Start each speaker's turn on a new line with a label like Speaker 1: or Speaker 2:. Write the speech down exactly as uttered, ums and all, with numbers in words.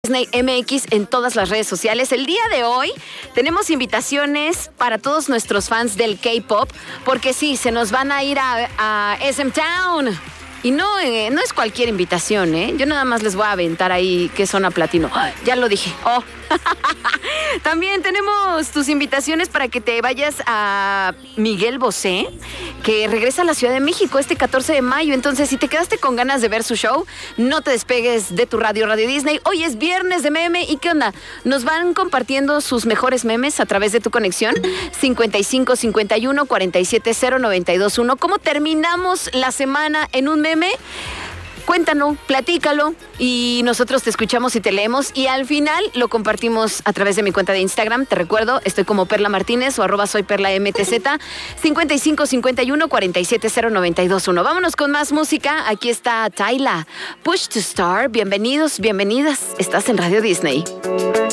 Speaker 1: Disney M X en todas las redes sociales. El día de hoy tenemos invitaciones para todos nuestros fans del K-pop, porque sí, se nos van a ir a, a S M Town. Y no, eh, no es cualquier invitación, ¿eh? Yo nada más les voy a aventar ahí que Zona Platino. ¡Ay! Ya lo dije. Oh. También tenemos tus invitaciones para que te vayas a Miguel Bosé, que regresa a la Ciudad de México este catorce de mayo. Entonces, si te quedaste con ganas de ver su show, no te despegues de tu radio, Radio Disney. Hoy es viernes de meme. ¿Y qué onda? Nos van compartiendo sus mejores memes a través de tu conexión cincuenta y cinco cincuenta y uno cuarenta y siete cero noventa y dos uno. ¿Cómo terminamos la semana en un meme? Cuéntanos, platícalo y nosotros te escuchamos y te leemos y al final lo compartimos a través de mi cuenta de Instagram. Te recuerdo, estoy como Perla Martínez o arroba soy Perla M T Z cincuenta y cinco cincuenta y uno cuarenta y siete cero noventa y dos uno. Vámonos con más música. Aquí está Tyla, Push to Start. Bienvenidos, bienvenidas. Estás en Radio Disney.